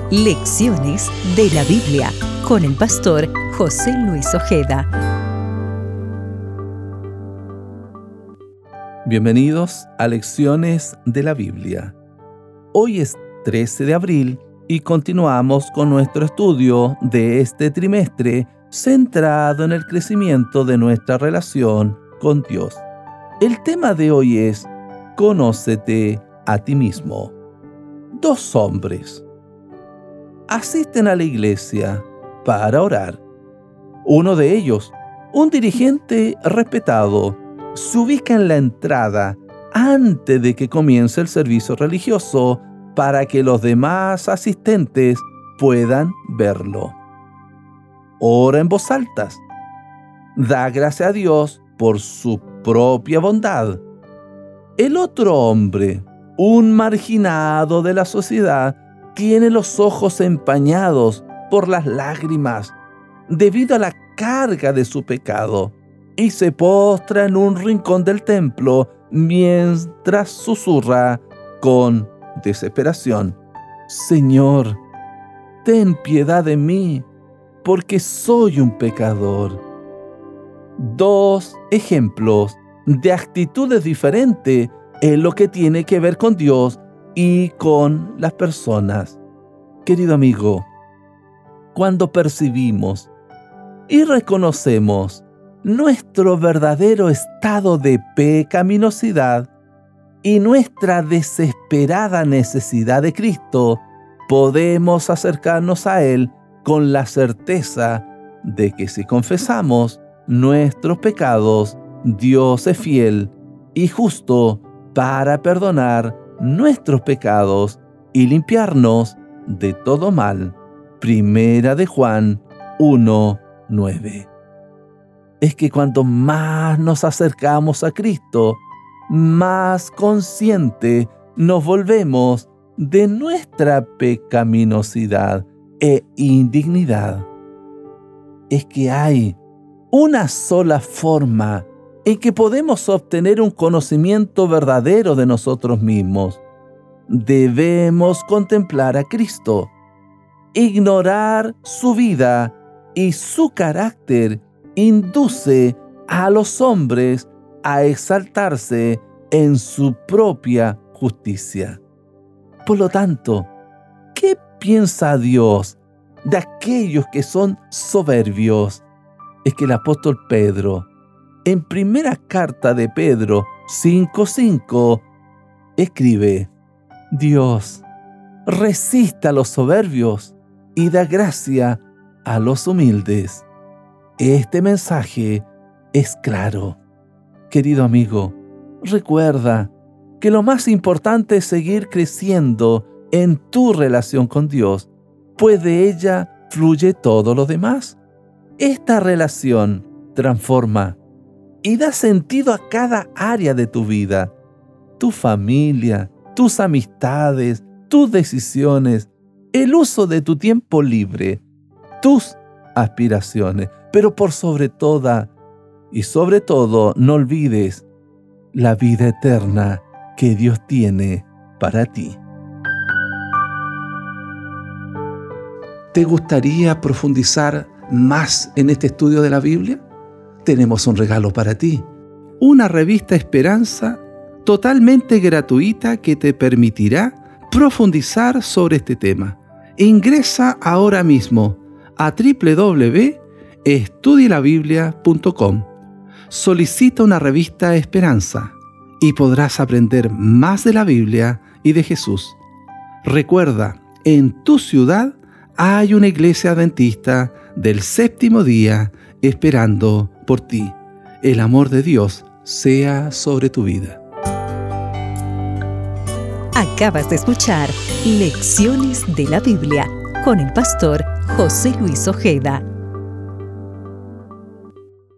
Lecciones de la Biblia con el pastor José Luis Ojeda. Bienvenidos a Lecciones de la Biblia. Hoy es 13 de abril y continuamos con nuestro estudio de este trimestre centrado en el crecimiento de nuestra relación con Dios. El tema de hoy es Conócete a ti mismo. Dos hombres asisten a la iglesia para orar. Uno de ellos, un dirigente respetado, se ubica en la entrada antes de que comience el servicio religioso para que los demás asistentes puedan verlo. Ora en voz alta. Da gracias a Dios por su propia bondad. El otro hombre, un marginado de la sociedad, tiene los ojos empañados por las lágrimas debido a la carga de su pecado y se postra en un rincón del templo mientras susurra con desesperación: Señor, ten piedad de mí, porque soy un pecador. Dos ejemplos de actitudes diferentes en lo que tiene que ver con Dios y con las personas. Querido amigo, cuando percibimos y reconocemos nuestro verdadero estado de pecaminosidad y nuestra desesperada necesidad de Cristo, podemos acercarnos a Él con la certeza de que si confesamos nuestros pecados, Dios es fiel y justo para perdonar nuestros pecados y limpiarnos de todo mal. Primera de Juan 1:9. Es que cuanto más nos acercamos a Cristo, más consciente nos volvemos de nuestra pecaminosidad e indignidad. Es que hay una sola forma en que podemos obtener un conocimiento verdadero de nosotros mismos. Debemos contemplar a Cristo. Ignorar su vida y su carácter induce a los hombres a exaltarse en su propia justicia. Por lo tanto, ¿qué piensa Dios de aquellos que son soberbios? Es que el apóstol Pedro, en primera carta de Pedro 5:5, escribe: Dios resiste a los soberbios y da gracia a los humildes. Este mensaje es claro. Querido amigo, recuerda que lo más importante es seguir creciendo en tu relación con Dios, pues de ella fluye todo lo demás. Esta relación transforma y da sentido a cada área de tu vida: tu familia, tus amistades, tus decisiones, el uso de tu tiempo libre, tus aspiraciones. Pero por sobre todo, no olvides la vida eterna que Dios tiene para ti. ¿Te gustaría profundizar más en este estudio de la Biblia? Tenemos un regalo para ti: una revista Esperanza totalmente gratuita que te permitirá profundizar sobre este tema. Ingresa ahora mismo a www.estudielabiblia.com. Solicita una revista Esperanza y podrás aprender más de la Biblia y de Jesús. Recuerda, en tu ciudad hay una iglesia adventista del séptimo día esperando por ti. El amor de Dios sea sobre tu vida. Acabas de escuchar Lecciones de la Biblia con el pastor José Luis Ojeda.